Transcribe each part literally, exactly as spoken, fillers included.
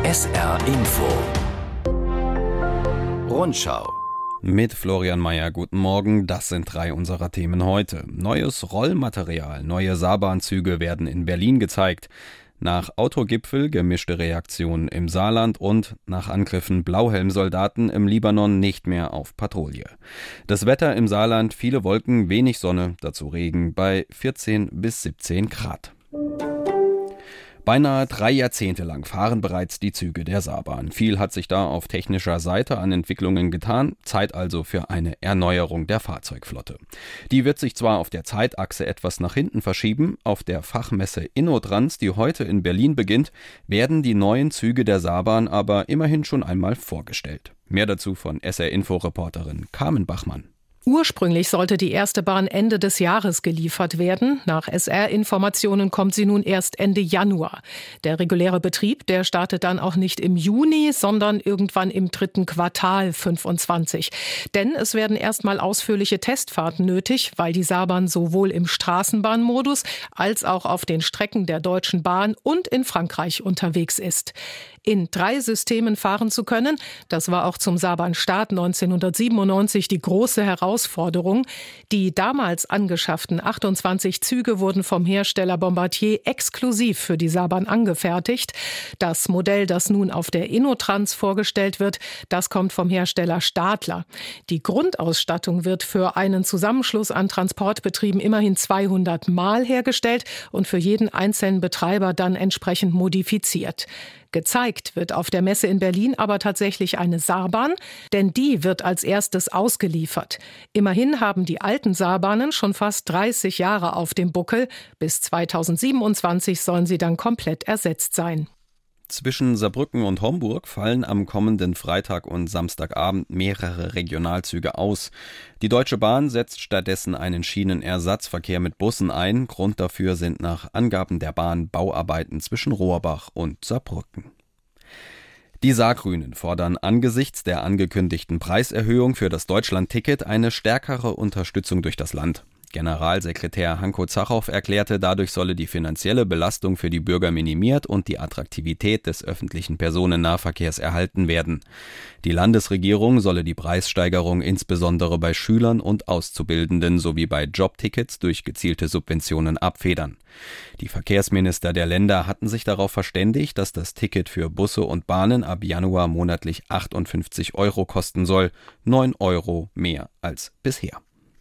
S R Info Rundschau mit Florian Mayer, guten Morgen. Das sind drei unserer Themen heute. Neues Rollmaterial, neue Saarbahnzüge werden in Berlin gezeigt. Nach Autogipfel gemischte Reaktionen im Saarland und nach Angriffen Blauhelmsoldaten im Libanon nicht mehr auf Patrouille. Das Wetter im Saarland, viele Wolken, wenig Sonne, dazu Regen bei vierzehn bis siebzehn Grad. Beinahe drei Jahrzehnte lang fahren bereits die Züge der Saarbahn. Viel hat sich da auf technischer Seite an Entwicklungen getan, Zeit also für eine Erneuerung der Fahrzeugflotte. Die wird sich zwar auf der Zeitachse etwas nach hinten verschieben, auf der Fachmesse InnoTrans, die heute in Berlin beginnt, werden die neuen Züge der Saarbahn aber immerhin schon einmal vorgestellt. Mehr dazu von S R-Info-Reporterin Carmen Bachmann. Ursprünglich sollte die erste Bahn Ende des Jahres geliefert werden. Nach S R-Informationen kommt sie nun erst Ende Januar. Der reguläre Betrieb, der startet dann auch nicht im Juni, sondern irgendwann im dritten Quartal fünfundzwanzig. Denn es werden erstmal ausführliche Testfahrten nötig, weil die Saarbahn sowohl im Straßenbahnmodus als auch auf den Strecken der Deutschen Bahn und in Frankreich unterwegs ist. In drei Systemen fahren zu können, das war auch zum Saarbahnstart neunzehnhundertsiebenundneunzig die große Herausforderung. Die damals angeschafften achtundzwanzig Züge wurden vom Hersteller Bombardier exklusiv für die Saarbahn angefertigt. Das Modell, das nun auf der InnoTrans vorgestellt wird, das kommt vom Hersteller Stadler. Die Grundausstattung wird für einen Zusammenschluss an Transportbetrieben immerhin zweihundert Mal hergestellt und für jeden einzelnen Betreiber dann entsprechend modifiziert. Gezeigt wird auf der Messe in Berlin aber tatsächlich eine Saarbahn, denn die wird als erstes ausgeliefert. Immerhin haben die alten Saarbahnen schon fast dreißig Jahre auf dem Buckel. Bis zweitausendsiebenundzwanzig sollen sie dann komplett ersetzt sein. Zwischen Saarbrücken und Homburg fallen am kommenden Freitag und Samstagabend mehrere Regionalzüge aus. Die Deutsche Bahn setzt stattdessen einen Schienenersatzverkehr mit Bussen ein. Grund dafür sind nach Angaben der Bahn Bauarbeiten zwischen Rohrbach und Saarbrücken. Die Saargrünen fordern angesichts der angekündigten Preiserhöhung für das Deutschland-Ticket eine stärkere Unterstützung durch das Land. Generalsekretär Hanko Zachow erklärte, dadurch solle die finanzielle Belastung für die Bürger minimiert und die Attraktivität des öffentlichen Personennahverkehrs erhalten werden. Die Landesregierung solle die Preissteigerung insbesondere bei Schülern und Auszubildenden sowie bei Jobtickets durch gezielte Subventionen abfedern. Die Verkehrsminister der Länder hatten sich darauf verständigt, dass das Ticket für Busse und Bahnen ab Januar monatlich achtundfünfzig Euro kosten soll, neun Euro mehr als bisher.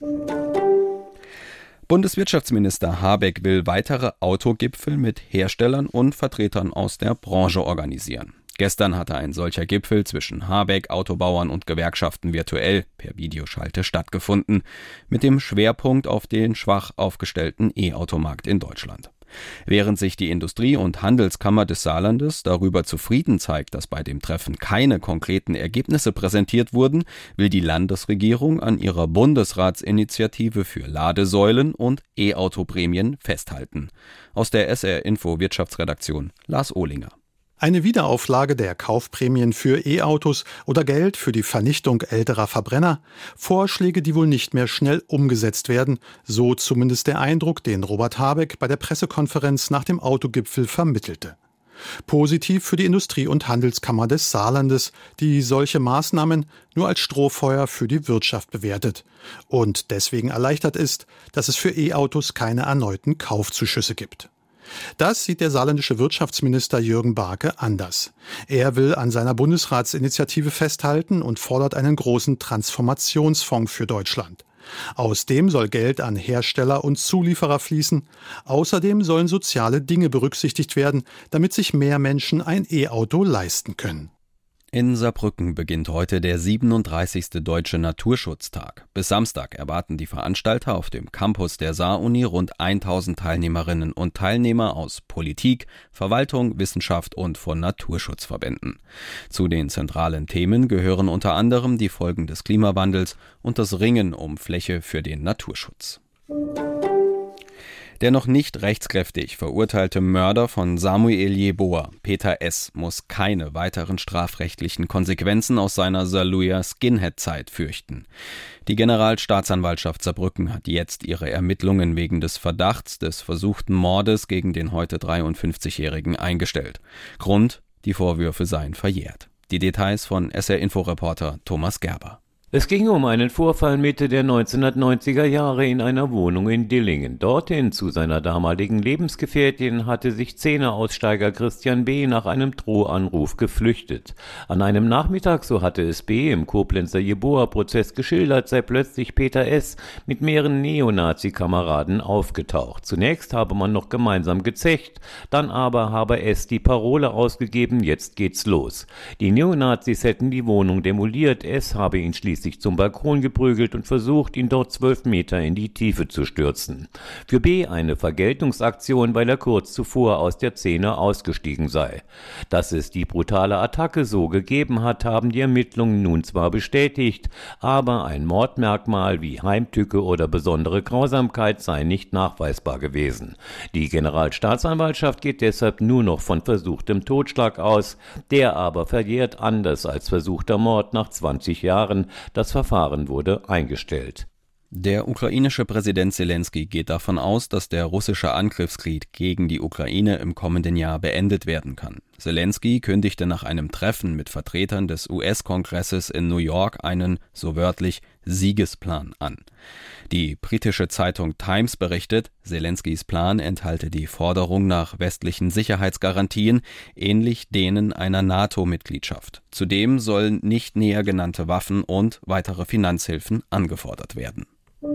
Bundeswirtschaftsminister Habeck will weitere Autogipfel mit Herstellern und Vertretern aus der Branche organisieren. Gestern hatte ein solcher Gipfel zwischen Habeck, Autobauern und Gewerkschaften virtuell per Videoschalte stattgefunden, mit dem Schwerpunkt auf den schwach aufgestellten E-Automarkt in Deutschland. Während sich die Industrie- und Handelskammer des Saarlandes darüber zufrieden zeigt, dass bei dem Treffen keine konkreten Ergebnisse präsentiert wurden, will die Landesregierung an ihrer Bundesratsinitiative für Ladesäulen und E-Auto-Prämien festhalten. Aus der S R-Info Wirtschaftsredaktion Lars Ohlinger. Eine Wiederauflage der Kaufprämien für E-Autos oder Geld für die Vernichtung älterer Verbrenner? Vorschläge, die wohl nicht mehr schnell umgesetzt werden, so zumindest der Eindruck, den Robert Habeck bei der Pressekonferenz nach dem Autogipfel vermittelte. Positiv für die Industrie- und Handelskammer des Saarlandes, die solche Maßnahmen nur als Strohfeuer für die Wirtschaft bewertet und deswegen erleichtert ist, dass es für E-Autos keine erneuten Kaufzuschüsse gibt. Das sieht der saarländische Wirtschaftsminister Jürgen Barke anders. Er will an seiner Bundesratsinitiative festhalten und fordert einen großen Transformationsfonds für Deutschland. Aus dem soll Geld an Hersteller und Zulieferer fließen. Außerdem sollen soziale Dinge berücksichtigt werden, damit sich mehr Menschen ein E-Auto leisten können. In Saarbrücken beginnt heute der siebenunddreißigste Deutsche Naturschutztag. Bis Samstag erwarten die Veranstalter auf dem Campus der Saar-Uni rund tausend Teilnehmerinnen und Teilnehmer aus Politik, Verwaltung, Wissenschaft und von Naturschutzverbänden. Zu den zentralen Themen gehören unter anderem die Folgen des Klimawandels und das Ringen um Fläche für den Naturschutz. Der noch nicht rechtskräftig verurteilte Mörder von Samuel Jeboa, Peter S., muss keine weiteren strafrechtlichen Konsequenzen aus seiner Saarlouis-Skinhead-Zeit fürchten. Die Generalstaatsanwaltschaft Saarbrücken hat jetzt ihre Ermittlungen wegen des Verdachts des versuchten Mordes gegen den heute dreiundfünfzigjährigen eingestellt. Grund: die Vorwürfe seien verjährt. Die Details von S R-Info-Reporter Thomas Gerber. Es ging um einen Vorfall Mitte der neunzehnhundertneunziger Jahre in einer Wohnung in Dillingen. Dorthin zu seiner damaligen Lebensgefährtin hatte sich Szeneaussteiger Christian B. nach einem Drohanruf geflüchtet. An einem Nachmittag, so hatte es B. im Koblenzer Jeboa-Prozess geschildert, sei plötzlich Peter S. mit mehreren Neonazi-Kameraden aufgetaucht. Zunächst habe man noch gemeinsam gezecht, dann aber habe S. die Parole ausgegeben, jetzt geht's los. Die Neonazis hätten die Wohnung demoliert, S. habe ihn schließlich zum Balkon geprügelt und versucht, ihn dort zwölf Meter in die Tiefe zu stürzen. Für B. eine Vergeltungsaktion, weil er kurz zuvor aus der Szene ausgestiegen sei. Dass es die brutale Attacke so gegeben hat, haben die Ermittlungen nun zwar bestätigt, aber ein Mordmerkmal wie Heimtücke oder besondere Grausamkeit sei nicht nachweisbar gewesen. Die Generalstaatsanwaltschaft geht deshalb nur noch von versuchtem Totschlag aus, der aber verjährt anders als versuchter Mord nach zwanzig Jahren. Das Verfahren wurde eingestellt. Der ukrainische Präsident Selenskyj geht davon aus, dass der russische Angriffskrieg gegen die Ukraine im kommenden Jahr beendet werden kann. Selenskyj kündigte nach einem Treffen mit Vertretern des U S-Kongresses in New York einen, so wörtlich, Siegesplan an. Die britische Zeitung Times berichtet, Selenskys Plan enthalte die Forderung nach westlichen Sicherheitsgarantien, ähnlich denen einer NATO-Mitgliedschaft. Zudem sollen nicht näher genannte Waffen und weitere Finanzhilfen angefordert werden.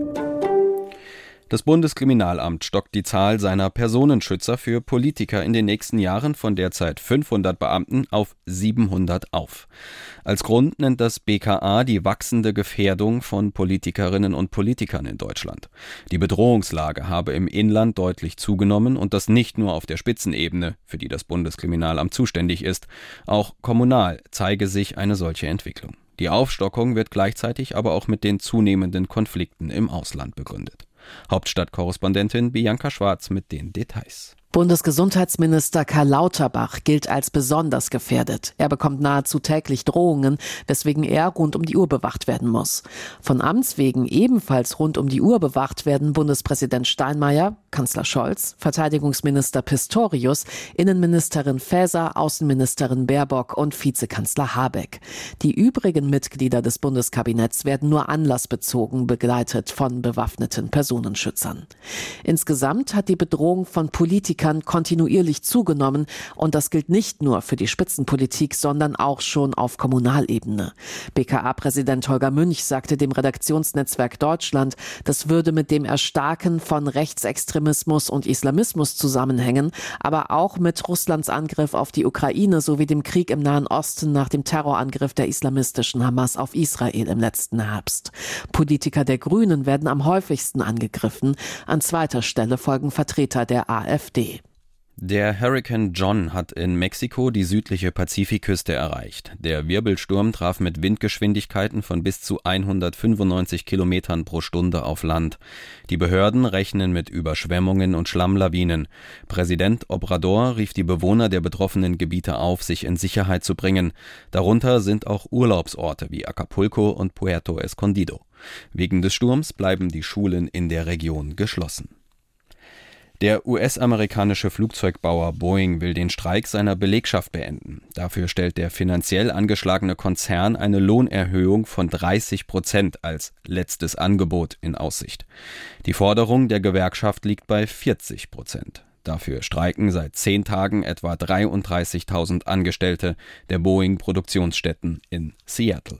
Das Bundeskriminalamt stockt die Zahl seiner Personenschützer für Politiker in den nächsten Jahren von derzeit fünfhundert Beamten auf siebenhundert auf. Als Grund nennt das B K A die wachsende Gefährdung von Politikerinnen und Politikern in Deutschland. Die Bedrohungslage habe im Inland deutlich zugenommen und das nicht nur auf der Spitzenebene, für die das Bundeskriminalamt zuständig ist. Auch kommunal zeige sich eine solche Entwicklung. Die Aufstockung wird gleichzeitig aber auch mit den zunehmenden Konflikten im Ausland begründet. Hauptstadtkorrespondentin Bianca Schwarz mit den Details. Bundesgesundheitsminister Karl Lauterbach gilt als besonders gefährdet. Er bekommt nahezu täglich Drohungen, weswegen er rund um die Uhr bewacht werden muss. Von Amts wegen ebenfalls rund um die Uhr bewacht werden Bundespräsident Steinmeier, Kanzler Scholz, Verteidigungsminister Pistorius, Innenministerin Faeser, Außenministerin Baerbock und Vizekanzler Habeck. Die übrigen Mitglieder des Bundeskabinetts werden nur anlassbezogen begleitet von bewaffneten Personenschützern. Insgesamt hat die Bedrohung von Politikern kontinuierlich zugenommen und das gilt nicht nur für die Spitzenpolitik, sondern auch schon auf Kommunalebene. B K A-Präsident Holger Münch sagte dem Redaktionsnetzwerk Deutschland, das würde mit dem Erstarken von Rechtsextremismus und Islamismus zusammenhängen, aber auch mit Russlands Angriff auf die Ukraine sowie dem Krieg im Nahen Osten nach dem Terrorangriff der islamistischen Hamas auf Israel im letzten Herbst. Politiker der Grünen werden am häufigsten angegriffen. An zweiter Stelle folgen Vertreter der A f D. Der Hurrikan John hat in Mexiko die südliche Pazifikküste erreicht. Der Wirbelsturm traf mit Windgeschwindigkeiten von bis zu hundertfünfundneunzig Kilometern pro Stunde auf Land. Die Behörden rechnen mit Überschwemmungen und Schlammlawinen. Präsident Obrador rief die Bewohner der betroffenen Gebiete auf, sich in Sicherheit zu bringen. Darunter sind auch Urlaubsorte wie Acapulco und Puerto Escondido. Wegen des Sturms bleiben die Schulen in der Region geschlossen. Der U S-amerikanische Flugzeugbauer Boeing will den Streik seiner Belegschaft beenden. Dafür stellt der finanziell angeschlagene Konzern eine Lohnerhöhung von dreißig Prozent als letztes Angebot in Aussicht. Die Forderung der Gewerkschaft liegt bei vierzig Prozent. Dafür streiken seit zehn Tagen etwa dreiunddreißigtausend Angestellte der Boeing-Produktionsstätten in Seattle.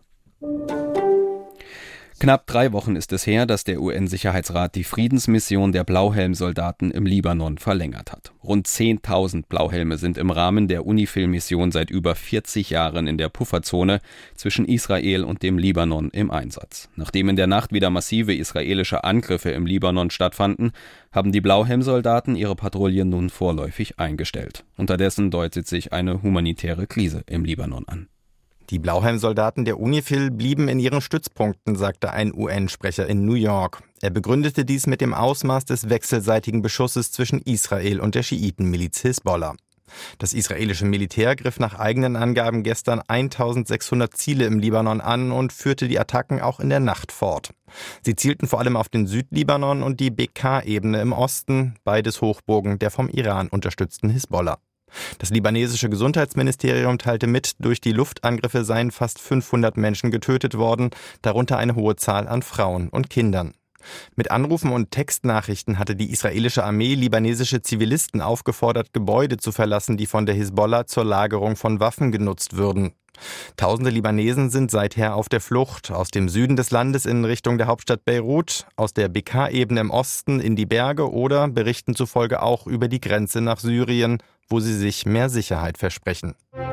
Knapp drei Wochen ist es her, dass der U N-Sicherheitsrat die Friedensmission der Blauhelmsoldaten im Libanon verlängert hat. Rund zehntausend Blauhelme sind im Rahmen der UNIFIL-Mission seit über vierzig Jahren in der Pufferzone zwischen Israel und dem Libanon im Einsatz. Nachdem in der Nacht wieder massive israelische Angriffe im Libanon stattfanden, haben die Blauhelmsoldaten ihre Patrouillen nun vorläufig eingestellt. Unterdessen deutet sich eine humanitäre Krise im Libanon an. Die Blauhelmsoldaten der UNIFIL blieben in ihren Stützpunkten, sagte ein U N-Sprecher in New York. Er begründete dies mit dem Ausmaß des wechselseitigen Beschusses zwischen Israel und der Schiitenmiliz Hisbollah. Das israelische Militär griff nach eigenen Angaben gestern eintausendsechshundert Ziele im Libanon an und führte die Attacken auch in der Nacht fort. Sie zielten vor allem auf den Südlibanon und die Bekaa-Ebene im Osten, beides Hochburgen der vom Iran unterstützten Hisbollah. Das libanesische Gesundheitsministerium teilte mit, durch die Luftangriffe seien fast fünfhundert Menschen getötet worden, darunter eine hohe Zahl an Frauen und Kindern. Mit Anrufen und Textnachrichten hatte die israelische Armee libanesische Zivilisten aufgefordert, Gebäude zu verlassen, die von der Hisbollah zur Lagerung von Waffen genutzt würden. Tausende Libanesen sind seither auf der Flucht, aus dem Süden des Landes in Richtung der Hauptstadt Beirut, aus der Bekaa-Ebene im Osten in die Berge oder Berichten zufolge auch über die Grenze nach Syrien, wo sie sich mehr Sicherheit versprechen.